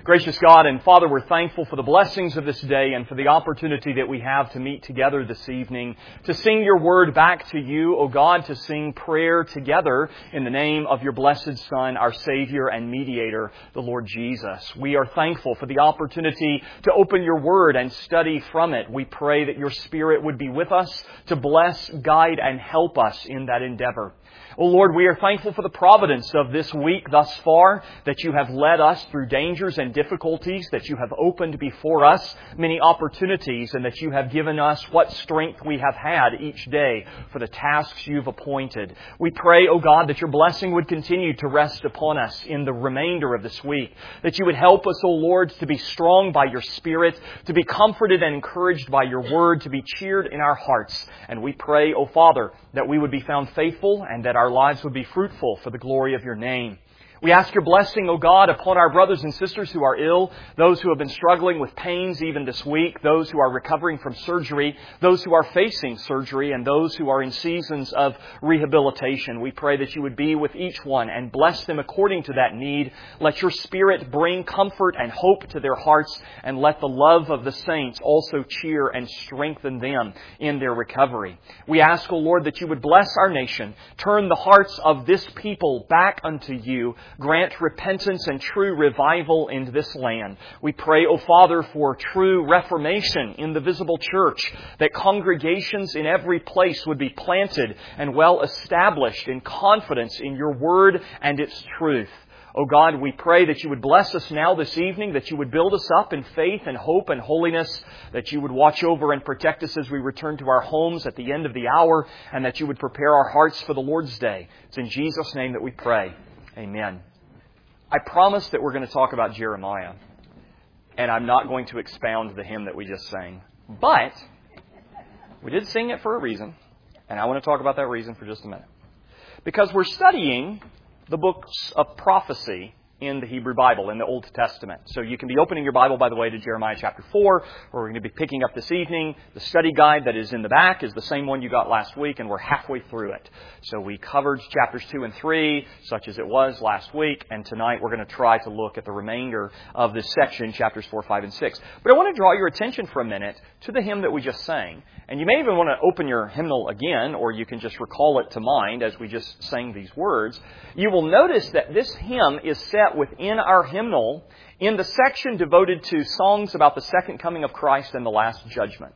Gracious God and Father, we're thankful for the blessings of this day and for the opportunity that we have to meet together this evening, to sing your word back to you, O God, to sing prayer together in the name of your blessed Son, our Savior and Mediator, the Lord Jesus. We are thankful for the opportunity to open your word and study from it. We pray that your Spirit would be with us to bless, guide, and help us in that endeavor. O Lord, we are thankful for the providence of this week thus far, that you have led us through dangers and difficulties, that you have opened before us many opportunities, and that you have given us what strength we have had each day for the tasks you've appointed. We pray, O God, that your blessing would continue to rest upon us in the remainder of this week, that you would help us, O Lord, to be strong by your Spirit, to be comforted and encouraged by your word, to be cheered in our hearts. And we pray, O Father, that we would be found faithful and that our lives would be fruitful for the glory of your name. We ask your blessing, O God, upon our brothers and sisters who are ill, those who have been struggling with pains even this week, those who are recovering from surgery, those who are facing surgery, and those who are in seasons of rehabilitation. We pray that you would be with each one and bless them according to that need. Let your Spirit bring comfort and hope to their hearts, and let the love of the saints also cheer and strengthen them in their recovery. We ask, O Lord, that you would bless our nation, turn the hearts of this people back unto you, grant repentance and true revival in this land. We pray, O Father, for true reformation in the visible church, that congregations in every place would be planted and well established in confidence in your word and its truth. O God, we pray that you would bless us now this evening, that you would build us up in faith and hope and holiness, that you would watch over and protect us as we return to our homes at the end of the hour, and that you would prepare our hearts for the Lord's day. It's in Jesus' name that we pray. Amen. I promised that we're going to talk about Jeremiah, and I'm not going to expound the hymn that we just sang. But we did sing it for a reason, and I want to talk about that reason for just a minute. Because we're studying the books of prophecy in the Hebrew Bible, in the Old Testament. So you can be opening your Bible, by the way, to Jeremiah chapter 4, where we're going to be picking up this evening. The study guide that is in the back is the same one you got last week, and we're halfway through it. So we covered chapters 2 and 3, such as it was last week, and tonight we're going to try to look at the remainder of this section, chapters 4, 5, and 6. But I want to draw your attention for a minute to the hymn that we just sang. And you may even want to open your hymnal again, or you can just recall it to mind as we just sang these words. You will notice that this hymn is set within our hymnal in the section devoted to songs about the second coming of Christ and the last judgment.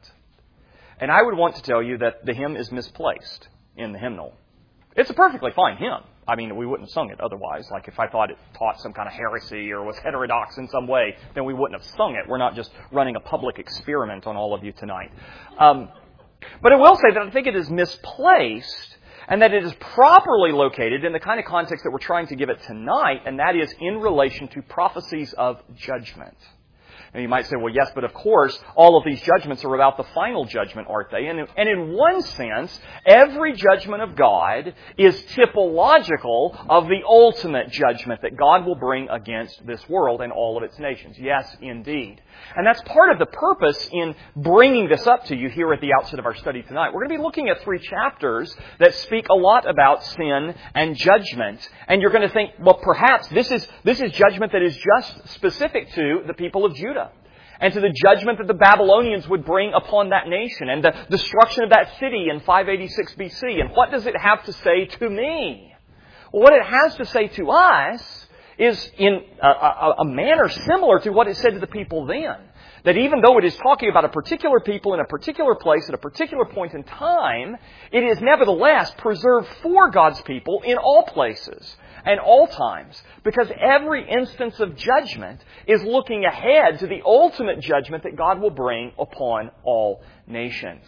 And I would want to tell you that the hymn is misplaced in the hymnal. It's a perfectly fine hymn. I mean, we wouldn't have sung it otherwise. Like if I thought it taught some kind of heresy or was heterodox in some way, then we wouldn't have sung it. We're not just running a public experiment on all of you tonight. But I will say that I think it is misplaced, and that it is properly located in the kind of context that we're trying to give it tonight, and that is in relation to prophecies of judgment. Now you might say, well, yes, but of course, all of these judgments are about the final judgment, aren't they? And in one sense, every judgment of God is typological of the ultimate judgment that God will bring against this world and all of its nations. Yes, indeed. And that's part of the purpose in bringing this up to you here at the outset of our study tonight. We're going to be looking at 3 chapters that speak a lot about sin and judgment. And you're going to think, well, perhaps this is judgment that is just specific to the people of Judah, and to the judgment that the Babylonians would bring upon that nation, and the destruction of that city in 586 BC. And what does it have to say to me? Well, what it has to say to us is in a manner similar to what it said to the people then. That even though it is talking about a particular people in a particular place at a particular point in time, it is nevertheless preserved for God's people in all places and all times, because every instance of judgment is looking ahead to the ultimate judgment that God will bring upon all nations.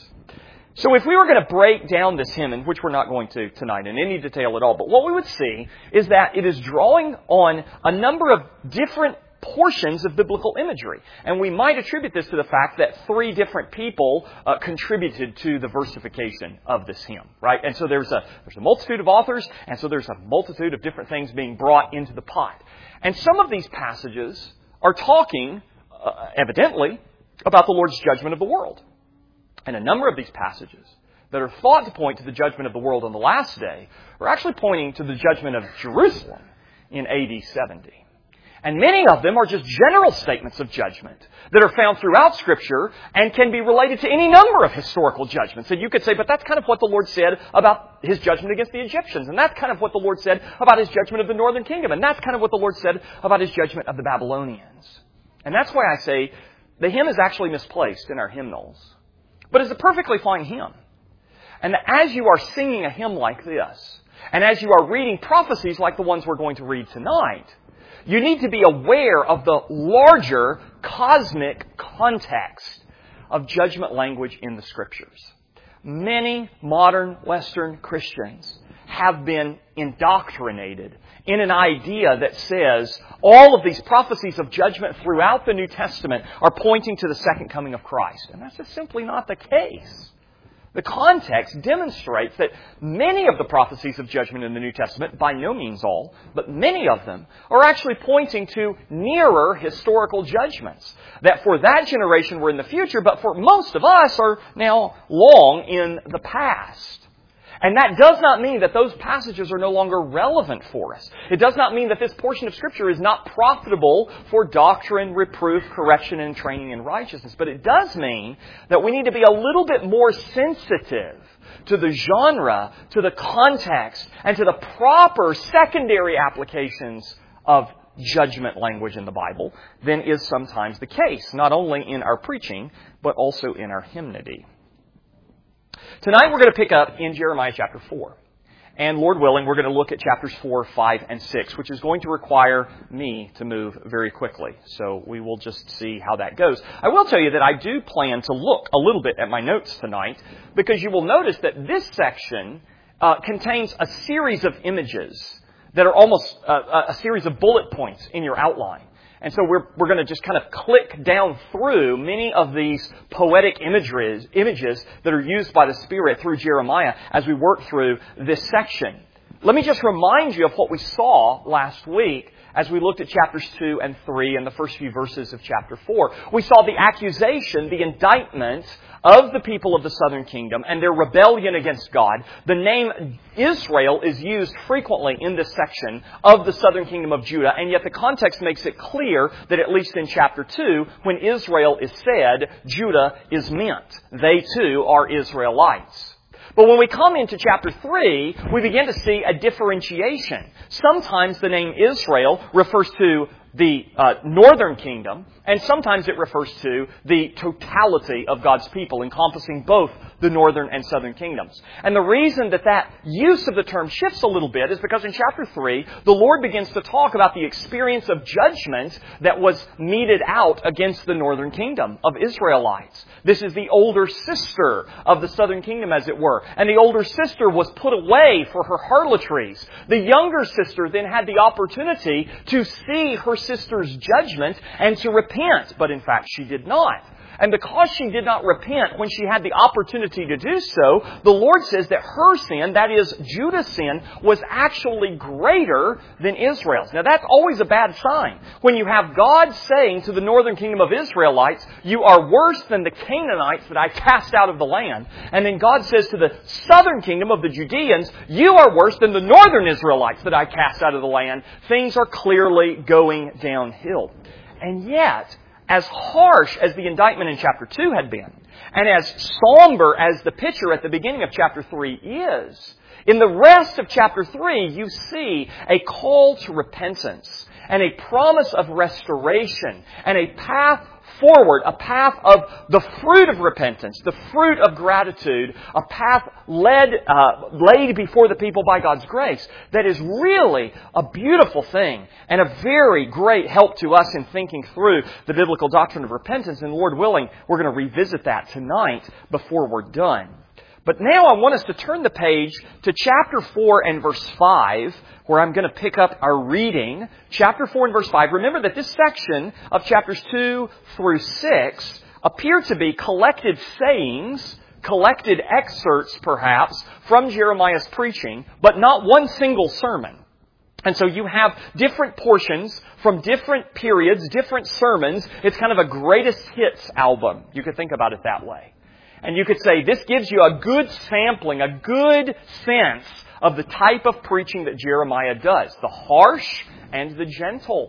So if we were going to break down this hymn, in which we're not going to tonight in any detail at all, but what we would see is that it is drawing on a number of different portions of biblical imagery. And we might attribute this to the fact that 3 different people contributed to the versification of this hymn, right? And so there's a multitude of authors, and so there's a multitude of different things being brought into the pot. And some of these passages are talking, evidently, about the Lord's judgment of the world. And a number of these passages that are thought to point to the judgment of the world on the last day are actually pointing to the judgment of Jerusalem in AD 70. And many of them are just general statements of judgment that are found throughout Scripture and can be related to any number of historical judgments. And you could say, but that's kind of what the Lord said about His judgment against the Egyptians. And that's kind of what the Lord said about His judgment of the northern kingdom. And that's kind of what the Lord said about His judgment of the Babylonians. And that's why I say the hymn is actually misplaced in our hymnals. But it's a perfectly fine hymn. And as you are singing a hymn like this, and as you are reading prophecies like the ones we're going to read tonight, you need to be aware of the larger cosmic context of judgment language in the Scriptures. Many modern Western Christians have been indoctrinated in an idea that says all of these prophecies of judgment throughout the New Testament are pointing to the second coming of Christ. And that's just simply not the case. The context demonstrates that many of the prophecies of judgment in the New Testament, by no means all, but many of them, are actually pointing to nearer historical judgments that for that generation were in the future, but for most of us are now long in the past. And that does not mean that those passages are no longer relevant for us. It does not mean that this portion of Scripture is not profitable for doctrine, reproof, correction, and training in righteousness. But it does mean that we need to be a little bit more sensitive to the genre, to the context, and to the proper secondary applications of judgment language in the Bible than is sometimes the case, not only in our preaching, but also in our hymnody. Tonight we're going to pick up in Jeremiah chapter 4. And Lord willing, we're going to look at chapters 4, 5, and 6, which is going to require me to move very quickly. So we will just see how that goes. I will tell you that I do plan to look a little bit at my notes tonight, because you will notice that this section contains a series of images that are almost a series of bullet points in your outline. And so we're going to just kind of click down through many of these poetic images that are used by the Spirit through Jeremiah as we work through this section. Let me just remind you of what we saw last week as we looked at chapters 2 and 3 and the first few verses of chapter 4. We saw the accusation, the indictment of the people of the southern kingdom and their rebellion against God. The name Israel is used frequently in this section of the southern kingdom of Judah, and yet the context makes it clear that at least in chapter 2, when Israel is said, Judah is meant. They too are Israelites. But when we come into chapter 3, we begin to see a differentiation. Sometimes the name Israel refers to the northern kingdom, and sometimes it refers to the totality of God's people, encompassing both the northern and southern kingdoms. And the reason that use of the term shifts a little bit is because in chapter 3, the Lord begins to talk about the experience of judgment that was meted out against the northern kingdom of Israelites. This is the older sister of the southern kingdom, as it were. And the older sister was put away for her harlotries. The younger sister then had the opportunity to see her sister's judgment and to repent, but in fact she did not. And because she did not repent when she had the opportunity to do so, the Lord says that her sin, that is Judah's sin, was actually greater than Israel's. Now that's always a bad sign. When you have God saying to the northern kingdom of Israelites, you are worse than the Canaanites that I cast out of the land. And then God says to the southern kingdom of the Judeans, you are worse than the northern Israelites that I cast out of the land. Things are clearly going downhill. And yet, as harsh as the indictment in chapter 2 had been, and as somber as the picture at the beginning of chapter 3 is, in the rest of chapter 3 you see a call to repentance and a promise of restoration and a path forward, a path of the fruit of repentance, the fruit of gratitude, a path laid before the people by God's grace that is really a beautiful thing and a very great help to us in thinking through the biblical doctrine of repentance. And Lord willing, we're going to revisit that tonight before we're done. But now I want us to turn the page to chapter 4 and verse 5, where I'm going to pick up our reading. Chapter 4 and verse 5. Remember that this section of chapters 2 through 6 appear to be collected sayings, collected excerpts perhaps, from Jeremiah's preaching, but not one single sermon. And so you have different portions from different periods, different sermons. It's kind of a greatest hits album. You could think about it that way. And you could say this gives you a good sampling, a good sense of the type of preaching that Jeremiah does. The harsh and the gentle.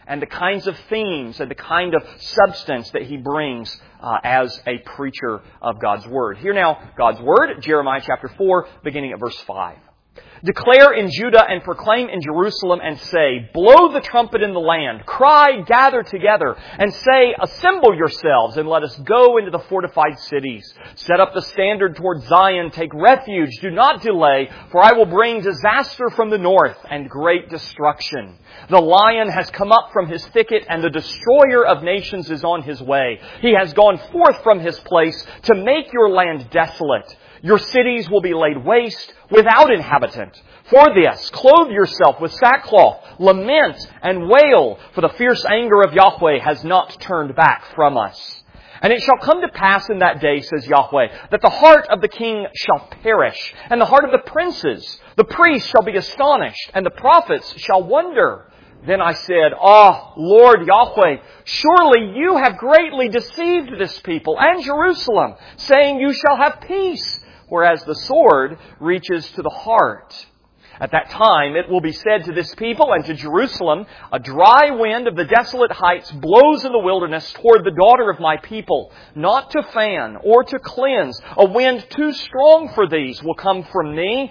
and the kinds of themes and the kind of substance that he brings as a preacher of God's Word. Hear now God's Word, Jeremiah chapter 4, beginning at verse 5. Declare in Judah and proclaim in Jerusalem and say, blow the trumpet in the land, cry, gather together, and say, assemble yourselves and let us go into the fortified cities. Set up the standard toward Zion, take refuge, do not delay, for I will bring disaster from the north and great destruction. The lion has come up from his thicket and the destroyer of nations is on his way. He has gone forth from his place to make your land desolate. Your cities will be laid waste without inhabitant. For this, clothe yourself with sackcloth, lament and wail, for the fierce anger of Yahweh has not turned back from us. And it shall come to pass in that day, says Yahweh, that the heart of the king shall perish, and the heart of the princes. The priests shall be astonished, and the prophets shall wonder. Then I said, Lord Yahweh, surely you have greatly deceived this people and Jerusalem, saying you shall have peace, whereas the sword reaches to the heart. At that time it will be said to this people and to Jerusalem, a dry wind of the desolate heights blows in the wilderness toward the daughter of my people, not to fan or to cleanse. A wind too strong for these will come for me.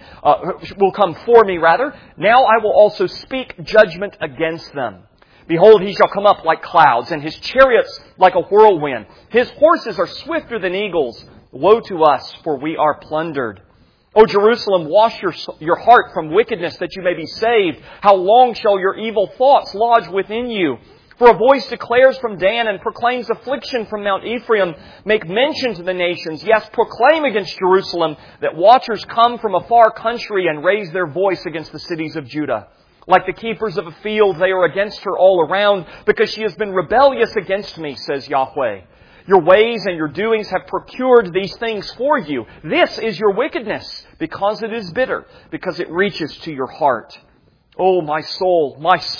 Now I will also speak judgment against them. Behold, he shall come up like clouds, and his chariots like a whirlwind. His horses are swifter than eagles. Woe to us, for we are plundered. O Jerusalem, wash your heart from wickedness that you may be saved. How long shall your evil thoughts lodge within you? For a voice declares from Dan and proclaims affliction from Mount Ephraim. Make mention to the nations. Yes, proclaim against Jerusalem that watchers come from a far country and raise their voice against the cities of Judah. Like the keepers of a field, they are against her all around because she has been rebellious against me, says Yahweh. Your ways and your doings have procured these things for you. This is your wickedness, because it is bitter, because it reaches to your heart. Oh, my soul,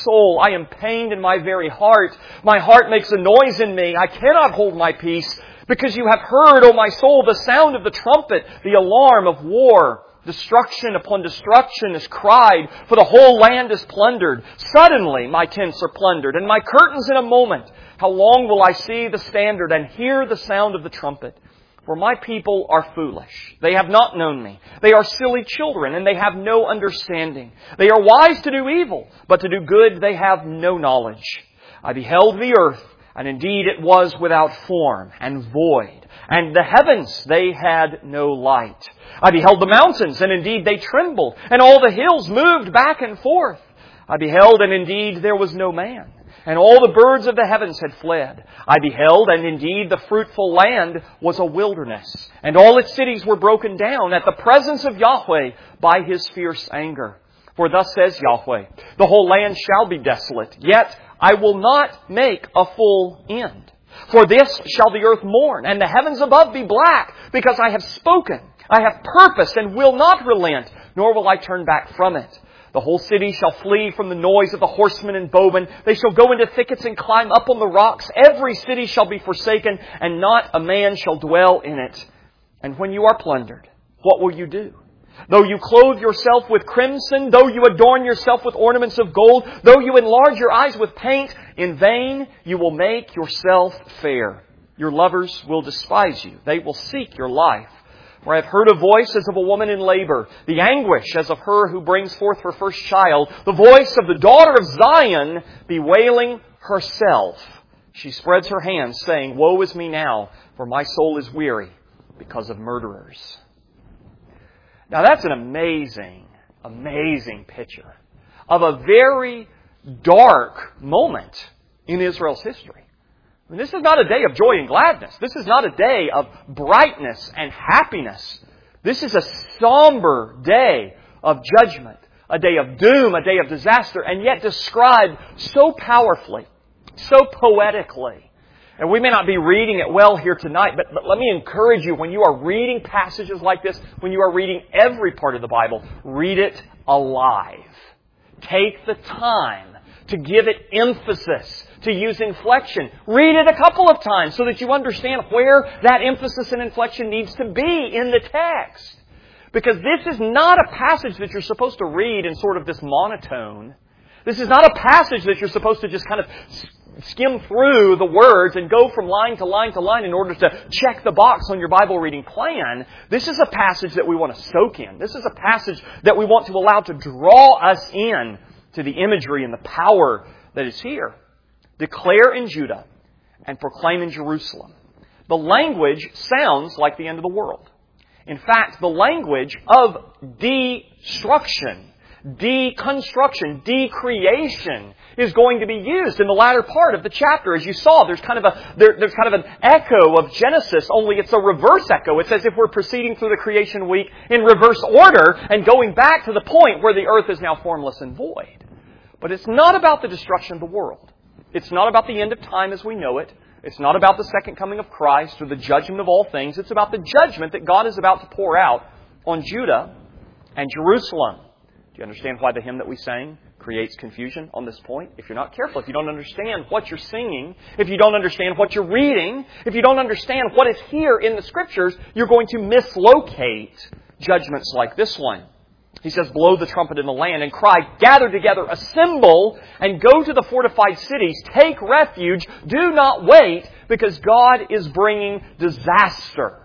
I am pained in my very heart. My heart makes a noise in me. I cannot hold my peace, because you have heard, O my soul, the sound of the trumpet, the alarm of war. Destruction upon destruction is cried, for the whole land is plundered. Suddenly my tents are plundered, and my curtains in a moment. How long will I see the standard and hear the sound of the trumpet? For my people are foolish. They have not known me. They are silly children, and they have no understanding. They are wise to do evil, but to do good they have no knowledge. I beheld the earth, and indeed it was without form and void. And the heavens, they had no light. I beheld the mountains, and indeed they trembled, and all the hills moved back and forth. I beheld, and indeed there was no man, and all the birds of the heavens had fled. I beheld, and indeed the fruitful land was a wilderness, and all its cities were broken down at the presence of Yahweh by His fierce anger. For thus says Yahweh, the whole land shall be desolate, yet I will not make a full end. For this shall the earth mourn, and the heavens above be black, because I have spoken. I have purposed and will not relent, nor will I turn back from it. The whole city shall flee from the noise of the horsemen and bowmen. They shall go into thickets and climb up on the rocks. Every city shall be forsaken, and not a man shall dwell in it. And when you are plundered, what will you do? Though you clothe yourself with crimson, though you adorn yourself with ornaments of gold, though you enlarge your eyes with paint, in vain you will make yourself fair. Your lovers will despise you. They will seek your life. For I have heard a voice as of a woman in labor, the anguish as of her who brings forth her first child, the voice of the daughter of Zion bewailing herself. She spreads her hands, saying, Woe is me now, for my soul is weary because of murderers. Now that's an amazing, amazing picture of a very dark moment in Israel's history. I mean, this is not a day of joy and gladness. This is not a day of brightness and happiness. This is a somber day of judgment, a day of doom, a day of disaster, and yet described so powerfully, so poetically. And we may not be reading it well here tonight, but let me encourage you, when you are reading passages like this, when you are reading every part of the Bible, read it alive. Take the time to give it emphasis, to use inflection. Read it a couple of times so that you understand where that emphasis and inflection needs to be in the text. Because this is not a passage that you're supposed to read in sort of this monotone. This is not a passage that you're supposed to just kind of skim through the words and go from line to line to line in order to check the box on your Bible reading plan. This is a passage that we want to soak in. This is a passage that we want to allow to draw us in to the imagery and the power that is here. Declare in Judah and proclaim in Jerusalem. The language sounds like the end of the world. In fact, the language of destruction, deconstruction, decreation is going to be used in the latter part of the chapter. As you saw, there's kind of an echo of Genesis, only it's a reverse echo. It's as if we're proceeding through the creation week in reverse order and going back to the point where the earth is now formless and void. But it's not about the destruction of the world. It's not about the end of time as we know it. It's not about the second coming of Christ or the judgment of all things. It's about the judgment that God is about to pour out on Judah and Jerusalem. Do you understand why the hymn that we sang creates confusion on this point? If you're not careful, if you don't understand what you're singing, if you don't understand what you're reading, if you don't understand what is here in the Scriptures, you're going to mislocate judgments like this one. He says, blow the trumpet in the land and cry, gather together, assemble, and go to the fortified cities. Take refuge. Do not wait, because God is bringing disaster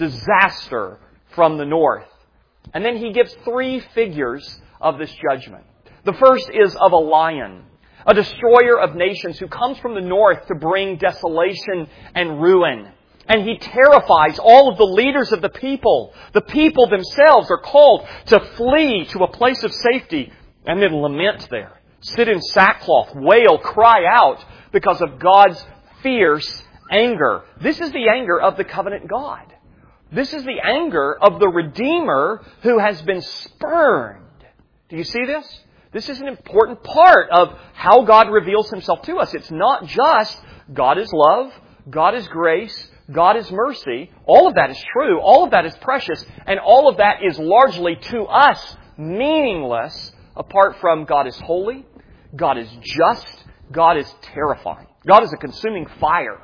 from the north. And then he gives three figures of this judgment. The first is of a lion, a destroyer of nations who comes from the north to bring desolation and ruin. And he terrifies all of the leaders of the people. The people themselves are called to flee to a place of safety and then lament there. Sit in sackcloth, wail, cry out because of God's fierce anger. This is the anger of the covenant God. This is the anger of the Redeemer who has been spurned. Do you see this? This is an important part of how God reveals Himself to us. It's not just God is love, God is grace, God is mercy. All of that is true. All of that is precious. And all of that is largely to us meaningless apart from God is holy, God is just, God is terrifying. God is a consuming fire.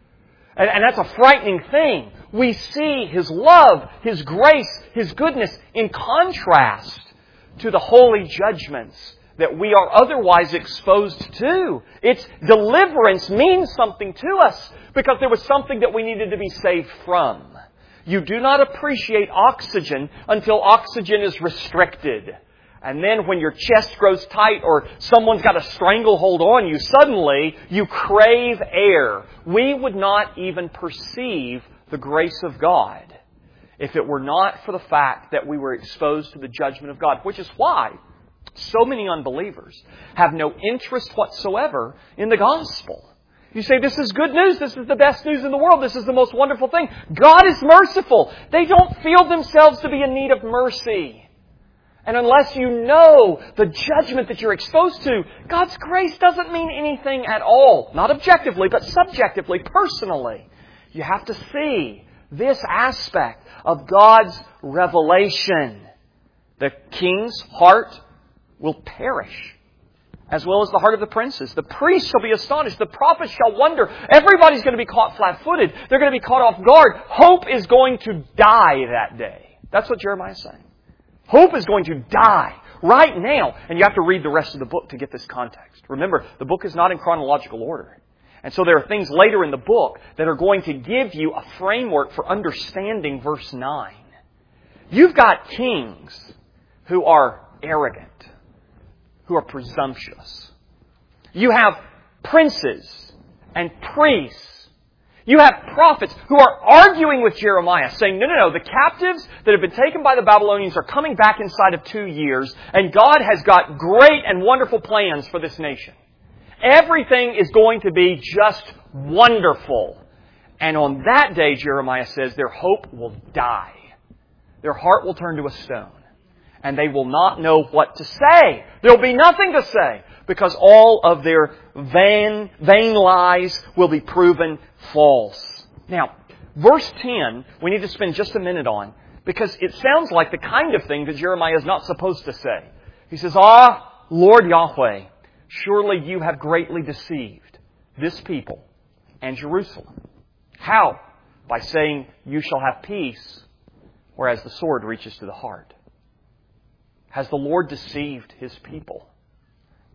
And that's a frightening thing. We see His love, His grace, His goodness in contrast to the holy judgments that we are otherwise exposed to. Its deliverance means something to us because there was something that we needed to be saved from. You do not appreciate oxygen until oxygen is restricted. And then when your chest grows tight or someone's got a stranglehold on you, suddenly you crave air. We would not even perceive the grace of God if it were not for the fact that we were exposed to the judgment of God, which is why so many unbelievers have no interest whatsoever in the gospel. You say, this is good news. This is the best news in the world. This is the most wonderful thing. God is merciful. They don't feel themselves to be in need of mercy. And unless you know the judgment that you're exposed to, God's grace doesn't mean anything at all. Not objectively, but subjectively, personally. You have to see this aspect of God's revelation. The king's heart will perish, as well as the heart of the princes. The priests shall be astonished. The prophets shall wonder. Everybody's going to be caught flat-footed. They're going to be caught off guard. Hope is going to die that day. That's what Jeremiah is saying. Hope is going to die right now. And you have to read the rest of the book to get this context. Remember, the book is not in chronological order. And so there are things later in the book that are going to give you a framework for understanding verse 9. You've got kings who are arrogant, who are presumptuous. You have princes and priests. You have prophets who are arguing with Jeremiah, saying, no, the captives that have been taken by the Babylonians are coming back inside of 2 years, and God has got great and wonderful plans for this nation. Everything is going to be just wonderful. And on that day, Jeremiah says, their hope will die. Their heart will turn to a stone. And they will not know what to say. There will be nothing to say because all of their vain lies will be proven false. Now, verse 10, we need to spend just a minute on because it sounds like the kind of thing that Jeremiah is not supposed to say. He says, Lord Yahweh, surely you have greatly deceived this people and Jerusalem. How? By saying, you shall have peace, whereas the sword reaches to the heart. Has the Lord deceived His people?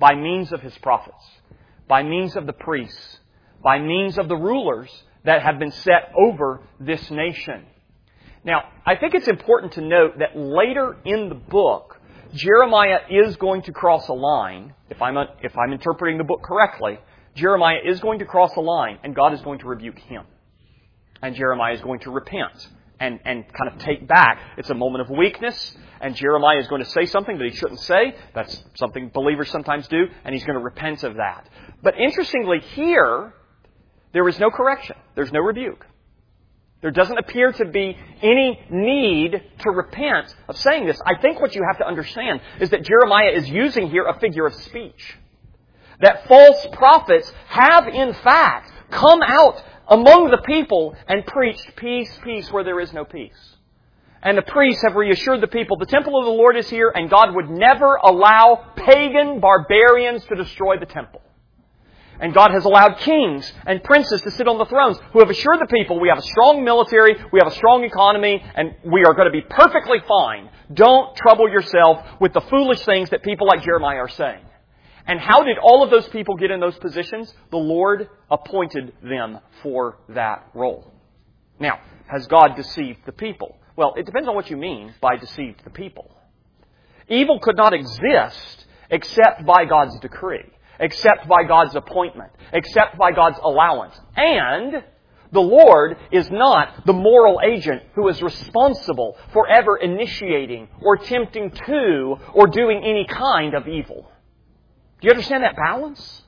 by means of His prophets, by means of the priests, by means of the rulers that have been set over this nation. Now, I think it's important to note that later in the book, Jeremiah is going to cross a line. If I'm interpreting the book correctly, Jeremiah is going to cross a line, and God is going to rebuke him. And Jeremiah is going to repent and kind of take back. It's a moment of weakness, and Jeremiah is going to say something that he shouldn't say. That's something believers sometimes do, and he's going to repent of that. But interestingly, here, there is no correction. There's no rebuke. There doesn't appear to be any need to repent of saying this. I think what you have to understand is that Jeremiah is using here a figure of speech. That false prophets have, in fact, come out among the people and preached peace, peace where there is no peace. And the priests have reassured the people, the temple of the Lord is here, and God would never allow pagan barbarians to destroy the temple. And God has allowed kings and princes to sit on the thrones who have assured the people, we have a strong military, we have a strong economy, and we are going to be perfectly fine. Don't trouble yourself with the foolish things that people like Jeremiah are saying. And how did all of those people get in those positions? The Lord appointed them for that role. Now, has God deceived the people? Well, it depends on what you mean by deceived the people. Evil could not exist except by God's decree, except by God's appointment, except by God's allowance. And the Lord is not the moral agent who is responsible for ever initiating or tempting to or doing any kind of evil. Do you understand that balance?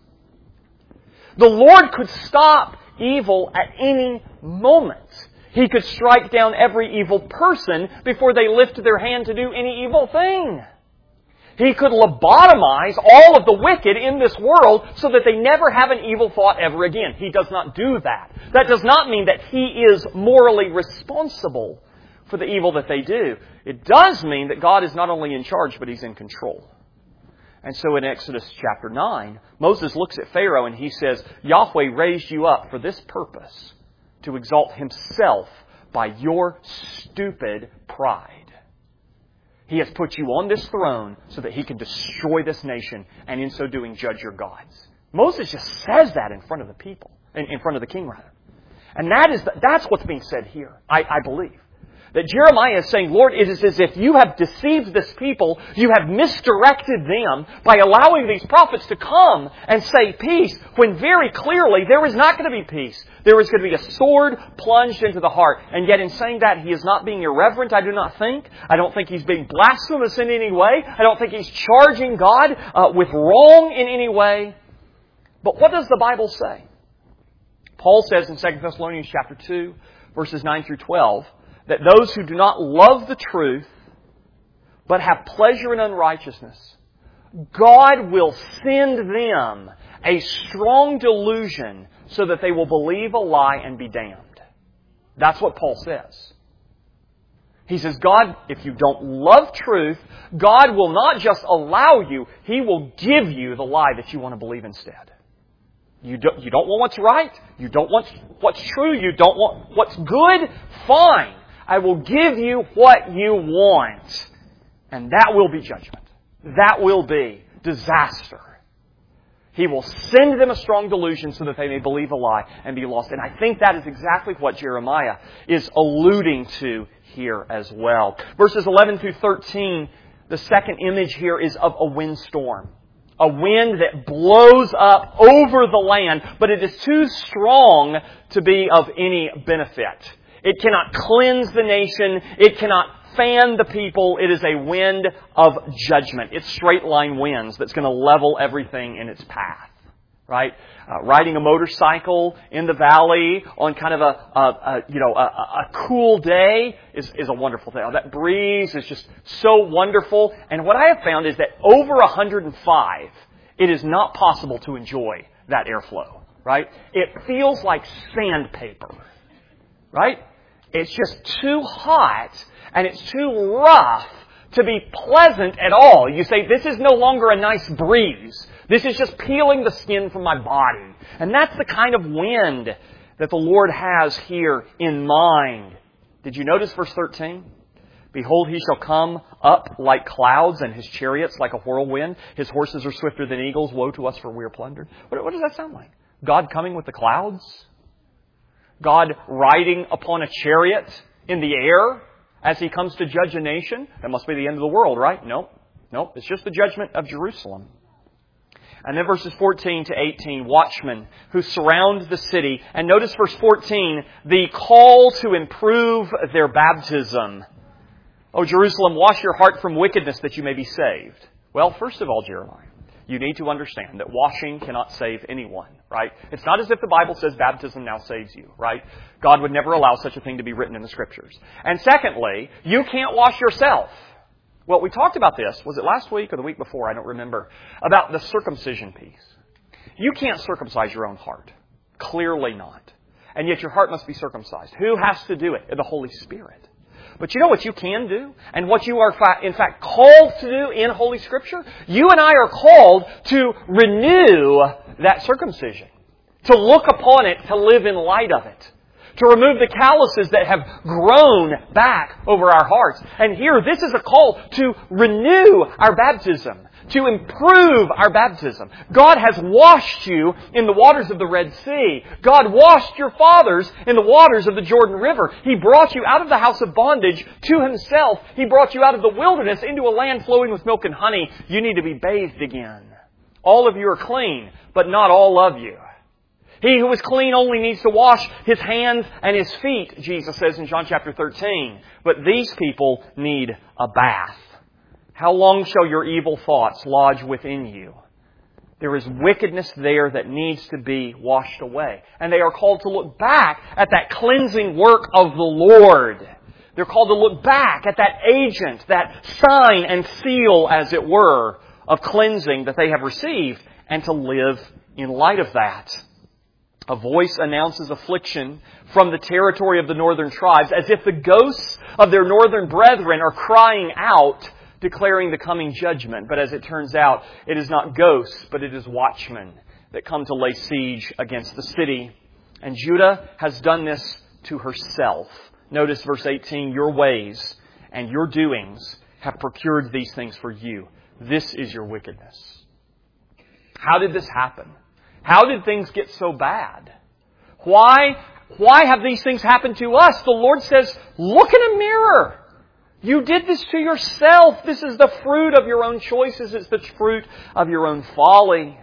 The Lord could stop evil at any moment. He could strike down every evil person before they lift their hand to do any evil thing. He could lobotomize all of the wicked in this world so that they never have an evil thought ever again. He does not do that. That does not mean that He is morally responsible for the evil that they do. It does mean that God is not only in charge, but He's in control. And so in Exodus chapter 9, Moses looks at Pharaoh and he says, Yahweh raised you up for this purpose, to exalt Himself by your stupid pride. He has put you on this throne so that He can destroy this nation and in so doing judge your gods. Moses just says that in front of the people, in front of the king rather. And that's what's being said here, I believe. That Jeremiah is saying, Lord, it is as if you have deceived this people, you have misdirected them by allowing these prophets to come and say peace, when very clearly there is not going to be peace. There is going to be a sword plunged into the heart. And yet in saying that, he is not being irreverent, I do not think. I don't think he's being blasphemous in any way. I don't think he's charging God with wrong in any way. But what does the Bible say? Paul says in 2 Thessalonians chapter 2, verses 9 through 12, that those who do not love the truth, but have pleasure in unrighteousness, God will send them a strong delusion so that they will believe a lie and be damned. That's what Paul says. He says, God, if you don't love truth, God will not just allow you, He will give you the lie that you want to believe instead. You don't want what's right. You don't want what's true. You don't want what's good. Fine. I will give you what you want. And that will be judgment. That will be disaster. He will send them a strong delusion so that they may believe a lie and be lost. And I think that is exactly what Jeremiah is alluding to here as well. Verses 11 through 13, the second image here is of a windstorm. A wind that blows up over the land, but it is too strong to be of any benefit. It cannot cleanse the nation. It cannot fan the people. It is a wind of judgment. It's straight line winds that's going to level everything in its path. Right? Riding a motorcycle in the valley on kind of a cool day is a wonderful thing. That breeze is just so wonderful. And what I have found is that over 105, it is not possible to enjoy that airflow. Right? It feels like sandpaper. Right? It's just too hot and it's too rough to be pleasant at all. You say, this is no longer a nice breeze. This is just peeling the skin from my body. And that's the kind of wind that the Lord has here in mind. Did you notice verse 13? Behold, he shall come up like clouds, and his chariots like a whirlwind. His horses are swifter than eagles. Woe to us, for we are plundered. What does that sound like? God coming with the clouds? God riding upon a chariot in the air as he comes to judge a nation? That must be the end of the world, right? No. It's just the judgment of Jerusalem. And then verses 14 to 18, watchmen who surround the city. And notice verse 14, the call to improve their baptism. O Jerusalem, wash your heart from wickedness that you may be saved. Well, first of all, Jeremiah, you need to understand that washing cannot save anyone, right? It's not as if the Bible says baptism now saves you, right? God would never allow such a thing to be written in the Scriptures. And secondly, you can't wash yourself. Well, we talked about this, was it last week or the week before? I don't remember. About the circumcision piece. You can't circumcise your own heart. Clearly not. And yet your heart must be circumcised. Who has to do it? The Holy Spirit. But you know what you can do? And what you are in fact called to do in Holy Scripture? You and I are called to renew that circumcision. To look upon it, to live in light of it. To remove the calluses that have grown back over our hearts. And here, this is a call to renew our baptism. To improve our baptism. God has washed you in the waters of the Red Sea. God washed your fathers in the waters of the Jordan River. He brought you out of the house of bondage to Himself. He brought you out of the wilderness into a land flowing with milk and honey. You need to be bathed again. All of you are clean, but not all of you. He who is clean only needs to wash his hands and his feet, Jesus says in John chapter 13. But these people need a bath. How long shall your evil thoughts lodge within you? There is wickedness there that needs to be washed away. And they are called to look back at that cleansing work of the Lord. They're called to look back at that agent, that sign and seal, as it were, of cleansing that they have received, and to live in light of that. A voice announces affliction from the territory of the northern tribes, as if the ghosts of their northern brethren are crying out, declaring the coming judgment. But as it turns out, it is not ghosts, but it is watchmen that come to lay siege against the city. And Judah has done this to herself. Notice verse 18, your ways and your doings have procured these things for you. This is your wickedness. How did this happen? How did things get so bad? Why have these things happened to us? The Lord says, look in a mirror. You did this to yourself. This is the fruit of your own choices. It's the fruit of your own folly.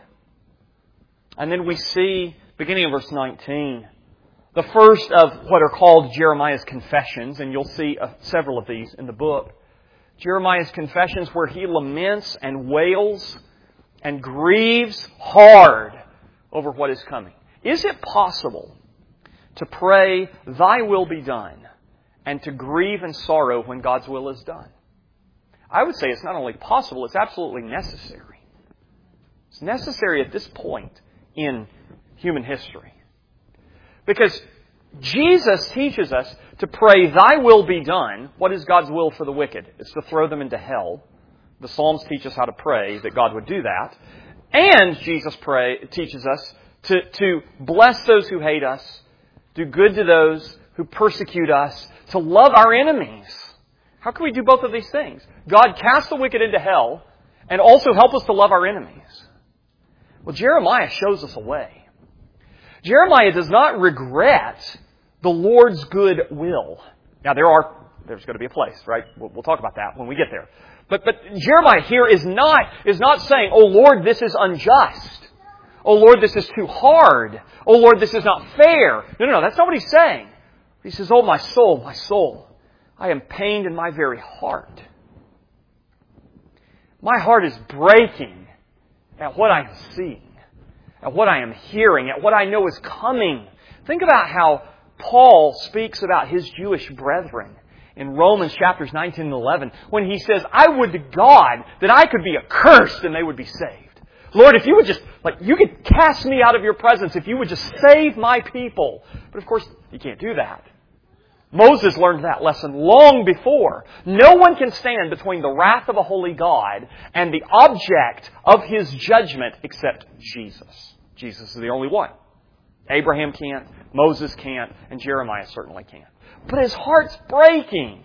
And then we see, beginning of verse 19, the first of what are called Jeremiah's confessions, and you'll see several of these in the book. Jeremiah's confessions where he laments and wails and grieves hard over what is coming. Is it possible to pray, Thy will be done, and to grieve and sorrow when God's will is done? I would say it's not only possible, it's absolutely necessary. It's necessary at this point in human history. Because Jesus teaches us to pray, Thy will be done. What is God's will for the wicked? It's to throw them into hell. The Psalms teach us how to pray that God would do that. And Jesus teaches us to bless those who hate us, do good to those who persecute us, to love our enemies. How can we do both of these things? God cast the wicked into hell and also help us to love our enemies. Well, Jeremiah shows us a way. Jeremiah does not regret the Lord's good will. Now, there's going to be a place, right? We'll talk about that when we get there. But Jeremiah here is not saying, oh Lord, this is unjust. Oh Lord, this is too hard. Oh Lord, this is not fair. No, that's not what he's saying. He says, oh my soul, I am pained in my very heart. My heart is breaking at what I am seeing, at what I am hearing, at what I know is coming. Think about how Paul speaks about his Jewish brethren in Romans chapters 19 and 11, when he says, I would to God that I could be accursed and they would be saved. Lord, if you would just, you could cast me out of your presence if you would just save my people. But of course, you can't do that. Moses learned that lesson long before. No one can stand between the wrath of a holy God and the object of His judgment except Jesus. Jesus is the only one. Abraham can't, Moses can't, and Jeremiah certainly can't. But his heart's breaking.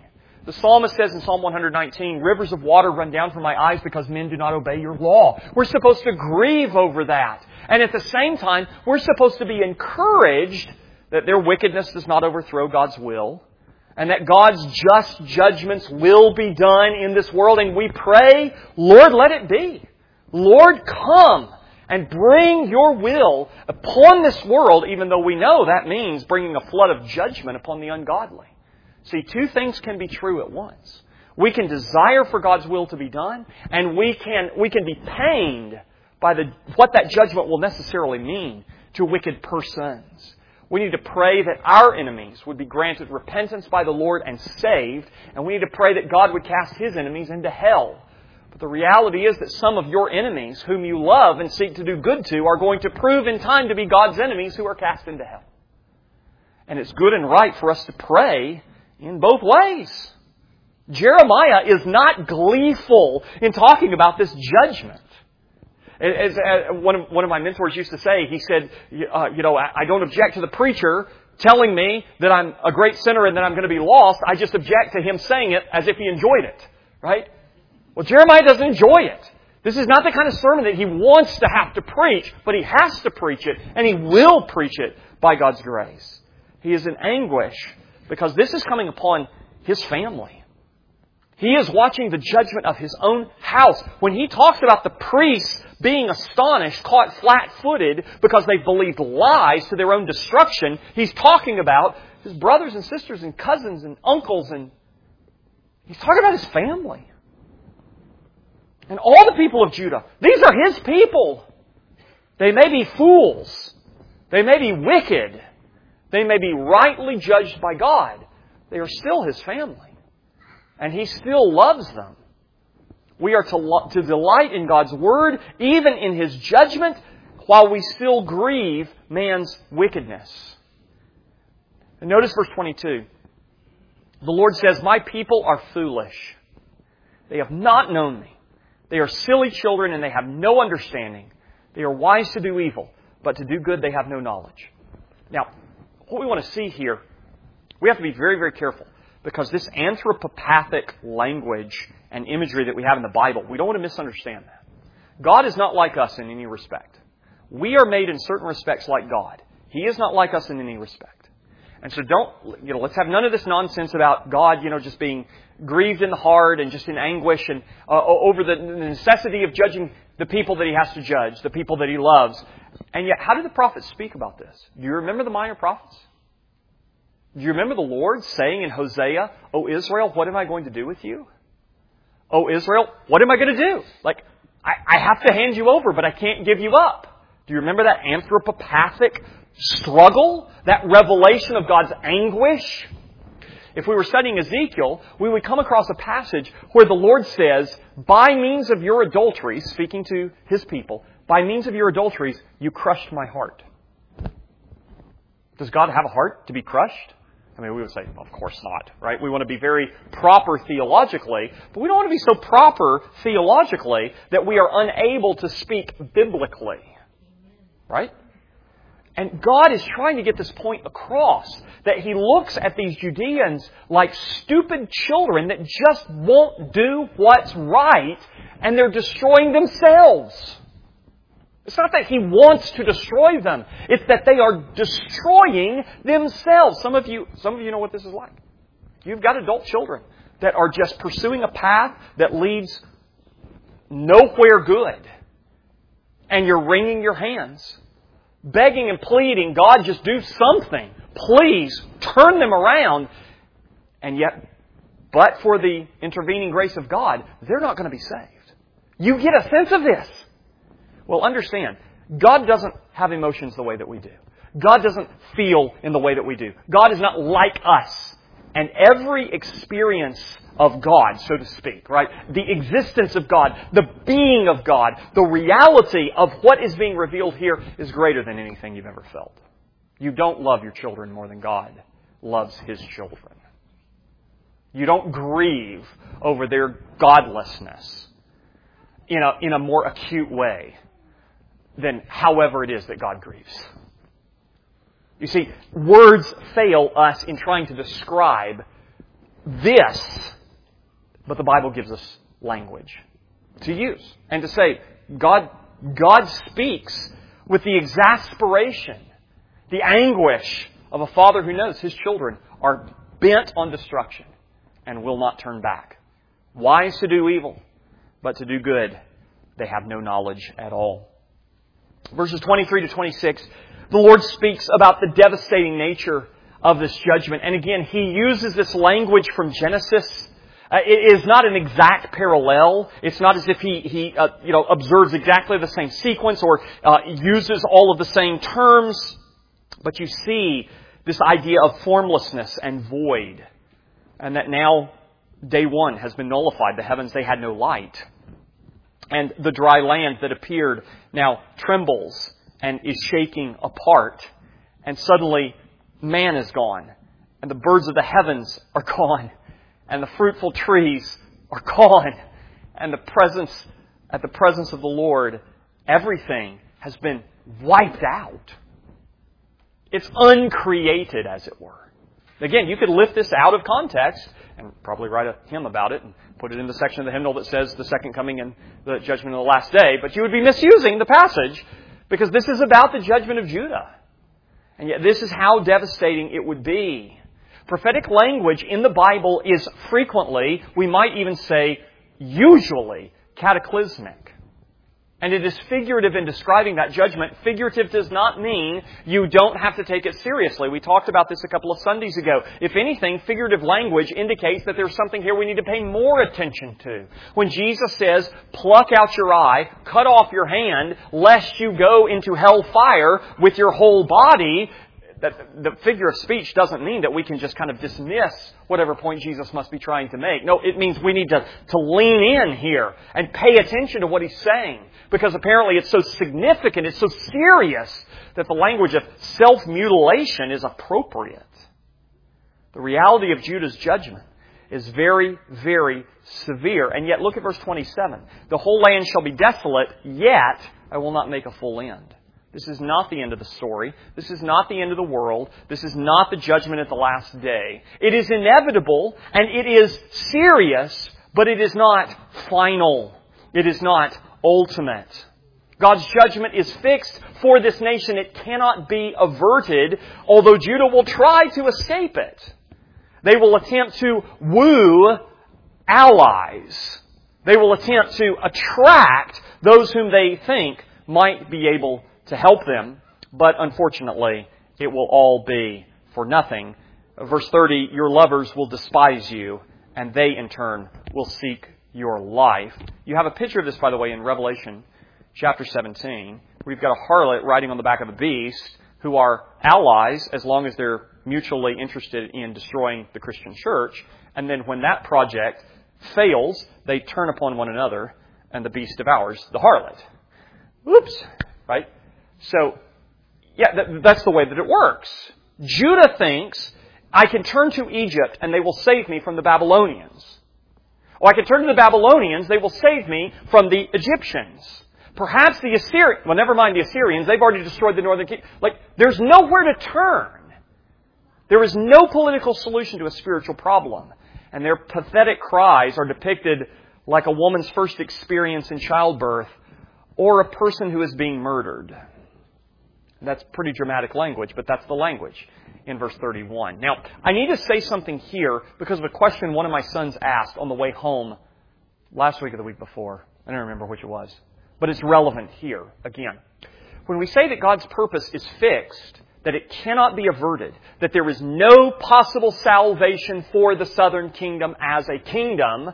The psalmist says in Psalm 119, rivers of water run down from my eyes because men do not obey your law. We're supposed to grieve over that. And at the same time, we're supposed to be encouraged that their wickedness does not overthrow God's will, and that God's just judgments will be done in this world. And we pray, Lord, let it be. Lord, come and bring your will upon this world, even though we know that means bringing a flood of judgment upon the ungodly. See, two things can be true at once. We can desire for God's will to be done, and we can be pained by what that judgment will necessarily mean to wicked persons. We need to pray that our enemies would be granted repentance by the Lord and saved, and we need to pray that God would cast His enemies into hell. But the reality is that some of your enemies, whom you love and seek to do good to, are going to prove in time to be God's enemies who are cast into hell. And it's good and right for us to pray in both ways. Jeremiah is not gleeful in talking about this judgment. As one of my mentors used to say, he said, I don't object to the preacher telling me that I'm a great sinner and that I'm going to be lost. I just object to him saying it as if he enjoyed it. Right? Well, Jeremiah doesn't enjoy it. This is not the kind of sermon that he wants to have to preach, but he has to preach it, and he will preach it by God's grace. He is in anguish because this is coming upon his family. He is watching the judgment of his own house. When he talks about the priests being astonished, caught flat-footed because they believed lies to their own destruction, he's talking about his brothers and sisters and cousins and uncles, and he's talking about his family. And all the people of Judah, these are his people. They may be fools. They may be wicked. They may be rightly judged by God. They are still his family. And he still loves them. We are to delight in God's Word, even in His judgment, while we still grieve man's wickedness. And notice verse 22. The Lord says, my people are foolish. They have not known me. They are silly children and they have no understanding. They are wise to do evil, but to do good they have no knowledge. Now, what we want to see here, we have to be very, very careful. Because this anthropopathic language and imagery that we have in the Bible, we don't want to misunderstand that. God is not like us in any respect. We are made in certain respects like God. He is not like us in any respect. And so let's have none of this nonsense about God, just being grieved in the heart and just in anguish and over the necessity of judging the people that He has to judge, the people that He loves. And yet, how did the prophets speak about this? Do you remember the minor prophets? Do you remember the Lord saying in Hosea, O Israel, what am I going to do with you? O Israel, what am I going to do? I have to hand you over, but I can't give you up. Do you remember that anthropopathic struggle? That revelation of God's anguish? If we were studying Ezekiel, we would come across a passage where the Lord says, by means of your adulteries, speaking to His people, by means of your adulteries, you crushed my heart. Does God have a heart to be crushed? I mean, we would say, of course not, right? We want to be very proper theologically, but we don't want to be so proper theologically that we are unable to speak biblically, right? And God is trying to get this point across, that He looks at these Judeans like stupid children that just won't do what's right, and they're destroying themselves. It's not that He wants to destroy them. It's that they are destroying themselves. Some of you know what this is like. You've got adult children that are just pursuing a path that leads nowhere good. And you're wringing your hands, begging and pleading, God, just do something. Please turn them around. And yet, but for the intervening grace of God, they're not going to be saved. You get a sense of this. Well, understand, God doesn't have emotions the way that we do. God doesn't feel in the way that we do. God is not like us. And every experience of God, so to speak, right? The existence of God, the being of God, the reality of what is being revealed here is greater than anything you've ever felt. You don't love your children more than God loves His children. You don't grieve over their godlessness in a more acute way than however it is that God grieves. You see, words fail us in trying to describe this But the Bible gives us language to use and to say, God speaks with the exasperation, the anguish of a father who knows his children are bent on destruction and will not turn back. Wise to do evil, but to do good, they have no knowledge at all. Verses 23 to 26, the Lord speaks about the devastating nature of this judgment. And again, He uses this language from Genesis. It is not an exact parallel. It's not as if He observes exactly the same sequence or uses all of the same terms. But you see this idea of formlessness and void. And that now day one has been nullified. The heavens, they had no light. And the dry land that appeared now trembles and is shaking apart. And suddenly man is gone. And the birds of the heavens are gone. And the fruitful trees are gone. And at the presence of the Lord, everything has been wiped out. It's uncreated, as it were. Again, you could lift this out of context and probably write a hymn about it and put it in the section of the hymnal that says the second coming and the judgment of the last day. But you would be misusing the passage because this is about the judgment of Judah. And yet this is how devastating it would be. Prophetic language in the Bible is frequently, we might even say usually, cataclysmic. And it is figurative in describing that judgment. Figurative does not mean you don't have to take it seriously. We talked about this a couple of Sundays ago. If anything, figurative language indicates that there's something here we need to pay more attention to. When Jesus says, pluck out your eye, cut off your hand, lest you go into hell fire with your whole body, that the figure of speech doesn't mean that we can just kind of dismiss whatever point Jesus must be trying to make. No, it means we need to lean in here and pay attention to what He's saying. Because apparently it's so significant, it's so serious, that the language of self-mutilation is appropriate. The reality of Judah's judgment is very, very severe. And yet, look at verse 27. The whole land shall be desolate, yet I will not make a full end. This is not the end of the story. This is not the end of the world. This is not the judgment at the last day. It is inevitable and it is serious, but it is not final. It is not ultimate. God's judgment is fixed for this nation. It cannot be averted, although Judah will try to escape it. They will attempt to woo allies. They will attempt to attract those whom they think might be able to help them, but unfortunately, it will all be for nothing. Verse 30, your lovers will despise you, and they in turn will seek your life. You have a picture of this, by the way, in Revelation chapter 17. We've got a harlot riding on the back of a beast who are allies as long as they're mutually interested in destroying the Christian church. And then when that project fails, they turn upon one another and the beast devours the harlot. Oops! Right? So, yeah, that's the way that it works. Judah thinks, I can turn to Egypt and they will save me from the Babylonians. Or I can turn to the Babylonians, they will save me from the Egyptians. Perhaps the Assyrians, well, never mind the Assyrians, they've already destroyed the northern kingdom. There's nowhere to turn. There is no political solution to a spiritual problem. And their pathetic cries are depicted like a woman's first experience in childbirth or a person who is being murdered. That's pretty dramatic language, but that's the language in verse 31. Now, I need to say something here because of a question one of my sons asked on the way home last week or the week before. I don't remember which it was. But it's relevant here again. When we say that God's purpose is fixed, that it cannot be averted, that there is no possible salvation for the southern kingdom as a kingdom,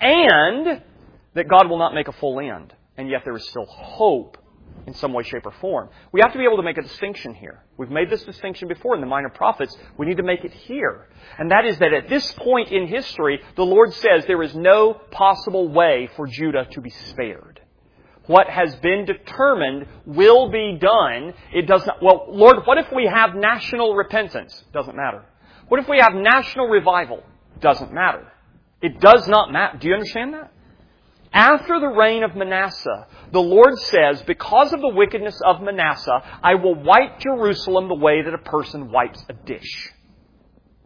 and that God will not make a full end, and yet there is still hope in some way, shape, or form. We have to be able to make a distinction here. We've made this distinction before in the Minor Prophets. We need to make it here. And that is that at this point in history, the Lord says there is no possible way for Judah to be spared. What has been determined will be done. It does not, well, Lord, what if we have national repentance? Doesn't matter. What if we have national revival? Doesn't matter. It does not matter. Do you understand that? After the reign of Manasseh, the Lord says, because of the wickedness of Manasseh, I will wipe Jerusalem the way that a person wipes a dish.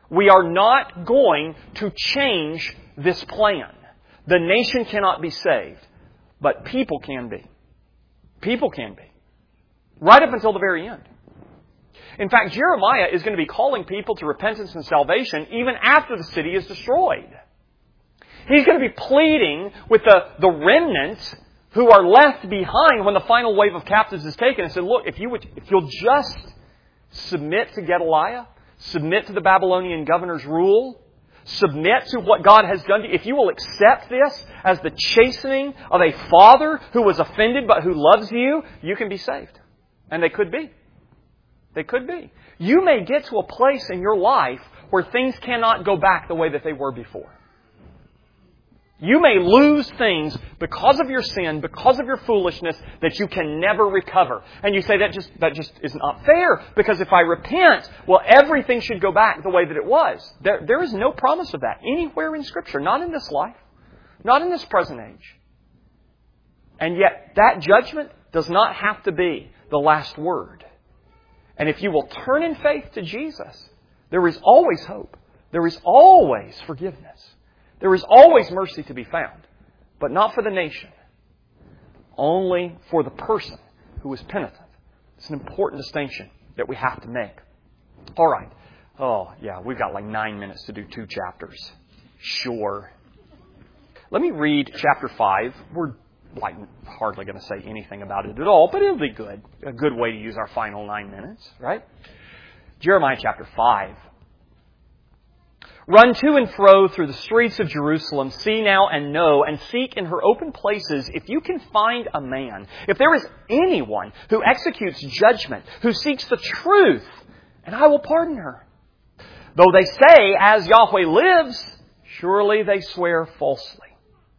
We are not going to change this plan. The nation cannot be saved, but people can be. People can be. Right up until the very end. In fact, Jeremiah is going to be calling people to repentance and salvation even after the city is destroyed. He's going to be pleading with the remnant who are left behind when the final wave of captives is taken and said, look, if you'll just submit to Gedaliah, submit to the Babylonian governor's rule, submit to what God has done to you, if you will accept this as the chastening of a father who was offended but who loves you, you can be saved. And they could be. They could be. You may get to a place in your life where things cannot go back the way that they were before. You may lose things because of your sin, because of your foolishness, that you can never recover. And you say, that just is not fair, because if I repent, well, everything should go back the way that it was. There is no promise of that anywhere in Scripture, not in this life, not in this present age. And yet, that judgment does not have to be the last word. And if you will turn in faith to Jesus, there is always hope. There is always forgiveness. There is always mercy to be found, but not for the nation. Only for the person who is penitent. It's an important distinction that we have to make. All right. Oh, yeah, we've got like 9 minutes to do 2 chapters. Sure. Let me read chapter 5. We're hardly going to say anything about it at all, but it'll be good. A good way to use our final 9 minutes, right? Jeremiah chapter 5. Run to and fro through the streets of Jerusalem, see now and know, and seek in her open places if you can find a man. If there is anyone who executes judgment, who seeks the truth, and I will pardon her. Though they say, as Yahweh lives, surely they swear falsely.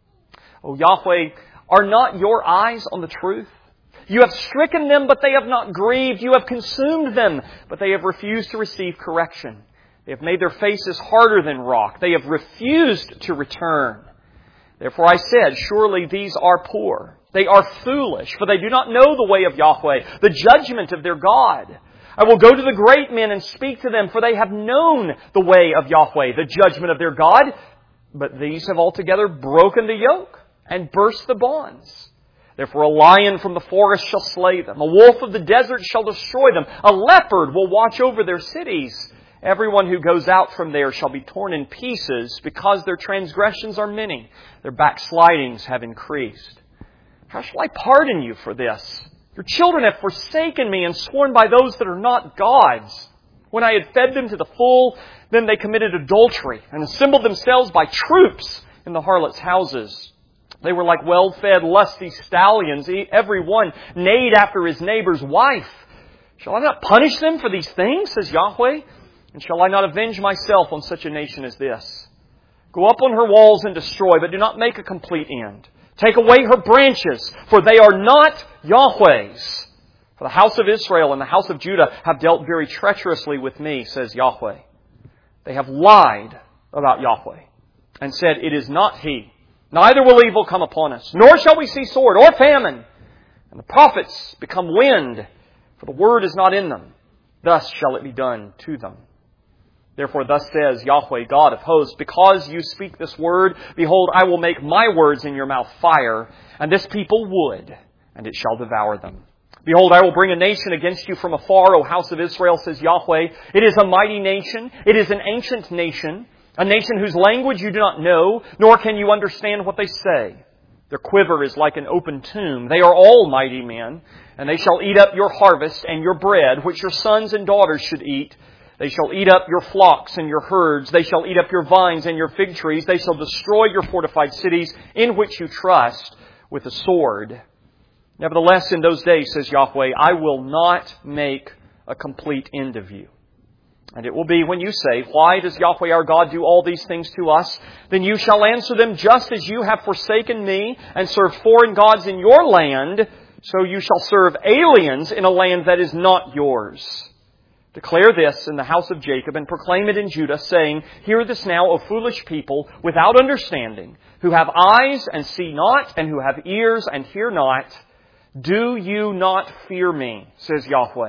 O Yahweh, are not your eyes on the truth? You have stricken them, but they have not grieved. You have consumed them, but they have refused to receive correction. They have made their faces harder than rock. They have refused to return. Therefore I said, surely these are poor. They are foolish, for they do not know the way of Yahweh, the judgment of their God. I will go to the great men and speak to them, for they have known the way of Yahweh, the judgment of their God. But these have altogether broken the yoke and burst the bonds. Therefore a lion from the forest shall slay them. A wolf of the desert shall destroy them. A leopard will watch over their cities. Everyone who goes out from there shall be torn in pieces, because their transgressions are many. Their backslidings have increased. How shall I pardon you for this? Your children have forsaken me and sworn by those that are not gods. When I had fed them to the full, then they committed adultery and assembled themselves by troops in the harlots' houses. They were like well-fed, lusty stallions. Every one neighed after his neighbor's wife. Shall I not punish them for these things, says Yahweh? And shall I not avenge myself on such a nation as this? Go up on her walls and destroy, but do not make a complete end. Take away her branches, for they are not Yahweh's. For the house of Israel and the house of Judah have dealt very treacherously with me, says Yahweh. They have lied about Yahweh and said, it is not He. Neither will evil come upon us, nor shall we see sword or famine. And the prophets become wind, for the word is not in them. Thus shall it be done to them. Therefore thus says Yahweh, God of hosts, because you speak this word, behold, I will make my words in your mouth fire, and this people wood, and it shall devour them. Behold, I will bring a nation against you from afar, O house of Israel, says Yahweh. It is a mighty nation. It is an ancient nation, a nation whose language you do not know, nor can you understand what they say. Their quiver is like an open tomb. They are all mighty men, and they shall eat up your harvest and your bread, which your sons and daughters should eat. They shall eat up your flocks and your herds. They shall eat up your vines and your fig trees. They shall destroy your fortified cities in which you trust with the sword. Nevertheless, in those days, says Yahweh, I will not make a complete end of you. And it will be when you say, why does Yahweh our God do all these things to us? Then you shall answer them, just as you have forsaken me and served foreign gods in your land, so you shall serve aliens in a land that is not yours. Declare this in the house of Jacob and proclaim it in Judah, saying, hear this now, O foolish people, without understanding, who have eyes and see not, and who have ears and hear not. Do you not fear me, says Yahweh,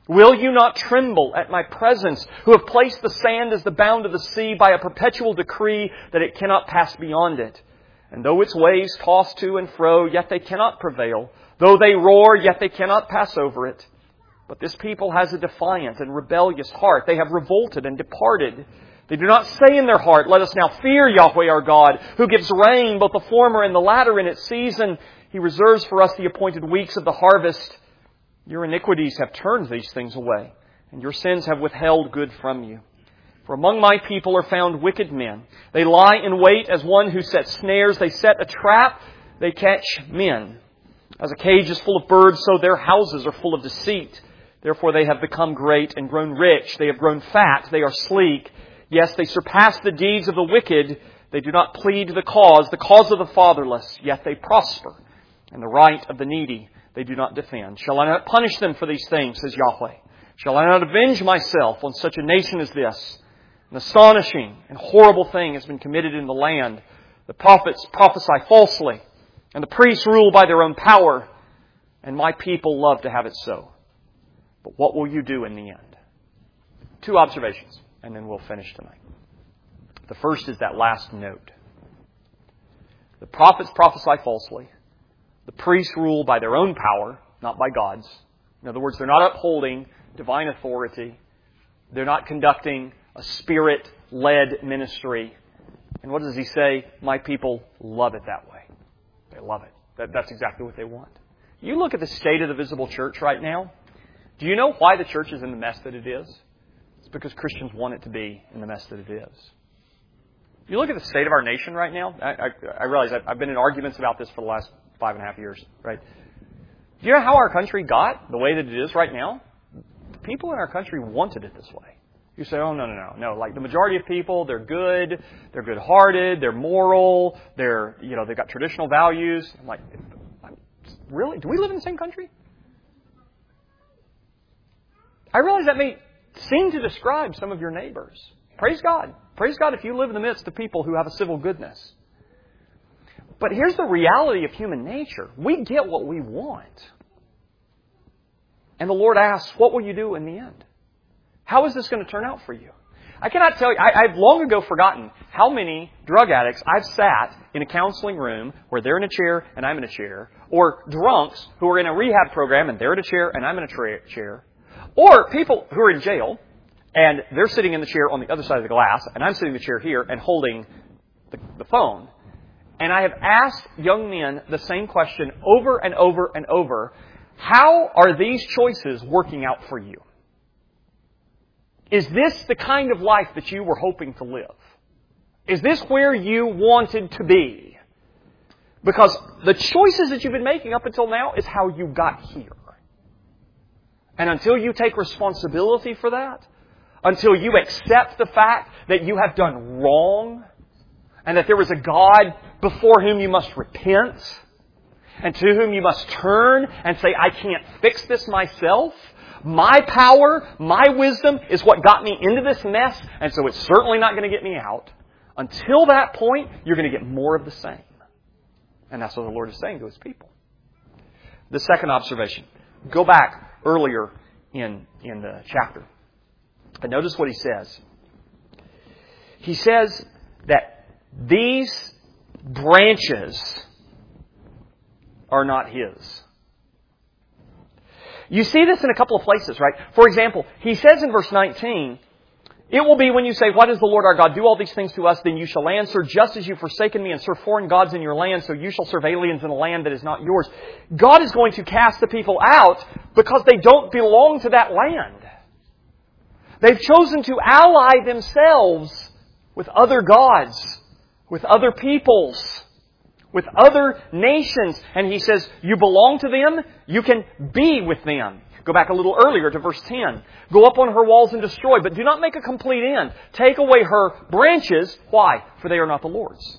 Will you not tremble at my presence, who have placed the sand as the bound of the sea by a perpetual decree that it cannot pass beyond it? And though its waves toss to and fro, yet they cannot prevail. Though they roar, yet they cannot pass over it. But this people has a defiant and rebellious heart. They have revolted and departed. They do not say in their heart, let us now fear Yahweh our God, who gives rain, both the former and the latter in its season. He reserves for us the appointed weeks of the harvest. Your iniquities have turned these things away, and your sins have withheld good from you. For among my people are found wicked men. They lie in wait as one who sets snares. They set a trap. They catch men. As a cage is full of birds, so their houses are full of deceit. Therefore they have become great and grown rich. They have grown fat. They are sleek. Yes, they surpass the deeds of the wicked. They do not plead the cause of the fatherless. Yet they prosper, and the right of the needy they do not defend. Shall I not punish them for these things, says Yahweh? Shall I not avenge myself on such a nation as this? An astonishing and horrible thing has been committed in the land. The prophets prophesy falsely, and the priests rule by their own power, and my people love to have it so. But what will you do in the end? 2 observations, and then we'll finish tonight. The first is that last note. The prophets prophesy falsely. The priests rule by their own power, not by God's. In other words, they're not upholding divine authority. They're not conducting a Spirit-led ministry. And what does he say? My people love it that way. They love it. That's exactly what they want. You look at the state of the visible church right now. Do you know why the church is in the mess that it is? It's because Christians want it to be in the mess that it is. You look at the state of our nation right now. I realize I've been in arguments about this for the last 5.5 years, right? Do you know how our country got the way that it is right now? The people in our country wanted it this way. You say, oh, no. Like the majority of people, they're good-hearted, they're moral, they've got traditional values. I'm like, really? Do we live in the same country? I realize that may seem to describe some of your neighbors. Praise God. Praise God if you live in the midst of people who have a civil goodness. But here's the reality of human nature. We get what we want. And the Lord asks, what will you do in the end? How is this going to turn out for you? I cannot tell you, I've long ago forgotten how many drug addicts I've sat in a counseling room where they're in a chair and I'm in a chair, or drunks who are in a rehab program and they're in a chair and I'm in a chair, or people who are in jail and they're sitting in the chair on the other side of the glass and I'm sitting in the chair here and holding the phone. And I have asked young men the same question over and over and over. How are these choices working out for you? Is this the kind of life that you were hoping to live? Is this where you wanted to be? Because the choices that you've been making up until now is how you got here. And until you take responsibility for that, until you accept the fact that you have done wrong, and that there is a God before whom you must repent, and to whom you must turn and say, I can't fix this myself. My power, my wisdom is what got me into this mess, and so it's certainly not going to get me out. Until that point, you're going to get more of the same. And that's what the Lord is saying to His people. The second observation. Go back earlier in the chapter. And notice what He says. He says that these branches are not His. You see this in a couple of places, right? For example, He says in verse 19, it will be when you say, what does the Lord our God do all these things to us? Then you shall answer, just as you've forsaken me and serve foreign gods in your land, so you shall serve aliens in a land that is not yours. God is going to cast the people out because they don't belong to that land. They've chosen to ally themselves with other gods, with other peoples, with other nations. And He says, you belong to them, you can be with them. Go back a little earlier to verse 10. Go up on her walls and destroy, but do not make a complete end. Take away her branches. Why? For they are not the Lord's.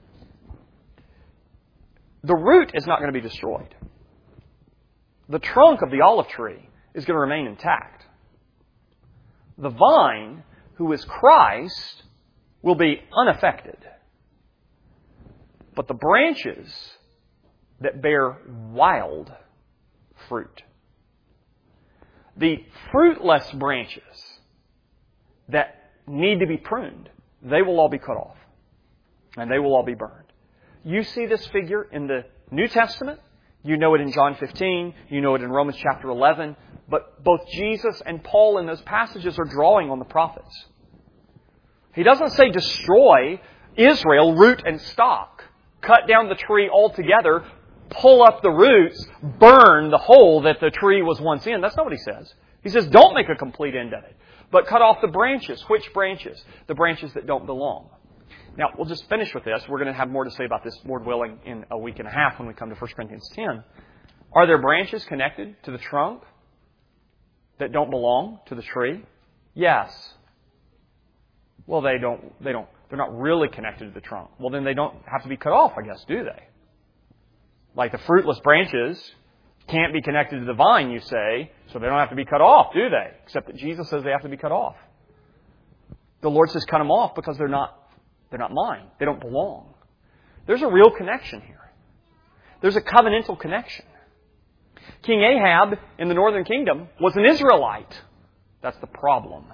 The root is not going to be destroyed. The trunk of the olive tree is going to remain intact. The vine, who is Christ, will be unaffected. But the branches that bear wild fruit, The fruitless branches that need to be pruned, they will all be cut off. And they will all be burned. You see this figure in the New Testament. You know it in John 15. You know it in Romans chapter 11. But both Jesus and Paul in those passages are drawing on the prophets. He doesn't say destroy Israel, root and stock. Cut down the tree altogether, pull up the roots, burn the hole that the tree was once in. That's not what he says. He says don't make a complete end of it, but cut off the branches. Which branches? The branches that don't belong. Now, we'll just finish with this. We're going to have more to say about this, Lord willing, in a week and a half when we come to 1 Corinthians 10. Are there branches connected to the trunk that don't belong to the tree? Yes. Well, they're not really connected to the trunk. Well, then they don't have to be cut off, I guess, do they? Like the fruitless branches can't be connected to the vine, you say, so they don't have to be cut off, do they? Except that Jesus says they have to be cut off. The Lord says cut them off because they're not mine. They don't belong. There's a real connection here. There's a covenantal connection. King Ahab in the northern kingdom was an Israelite. That's the problem.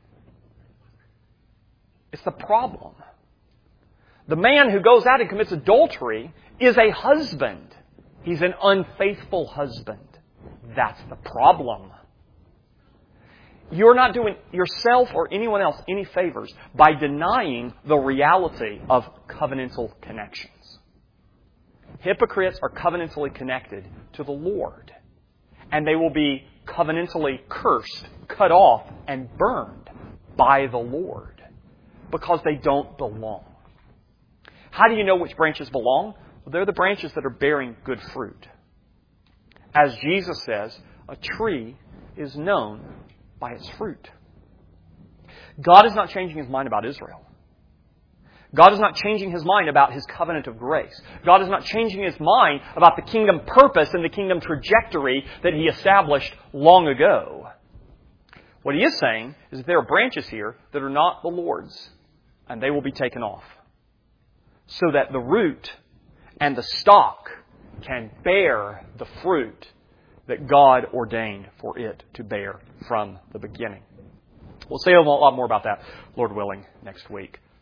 It's the problem. The man who goes out and commits adultery is a husband. He's an unfaithful husband. That's the problem. You're not doing yourself or anyone else any favors by denying the reality of covenantal connections. Hypocrites are covenantally connected to the Lord. And they will be covenantally cursed, cut off, and burned by the Lord because they don't belong. How do you know which branches belong? Well, they're the branches that are bearing good fruit. As Jesus says, a tree is known by its fruit. God is not changing His mind about Israel. God is not changing His mind about His covenant of grace. God is not changing His mind about the kingdom purpose and the kingdom trajectory that He established long ago. What He is saying is that there are branches here that are not the Lord's, and they will be taken off, so that the root and the stock can bear the fruit that God ordained for it to bear from the beginning. We'll say a lot more about that, Lord willing, next week.